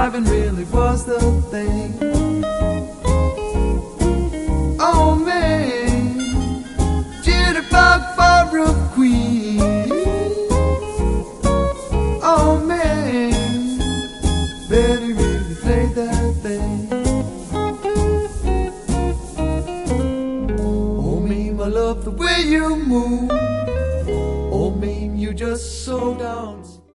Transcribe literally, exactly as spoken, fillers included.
Driving really was the thing. Oh man, jitterbug for a queen. Oh man, Betty really played that thing. Oh man, I love the way you move. Oh man, you just so down.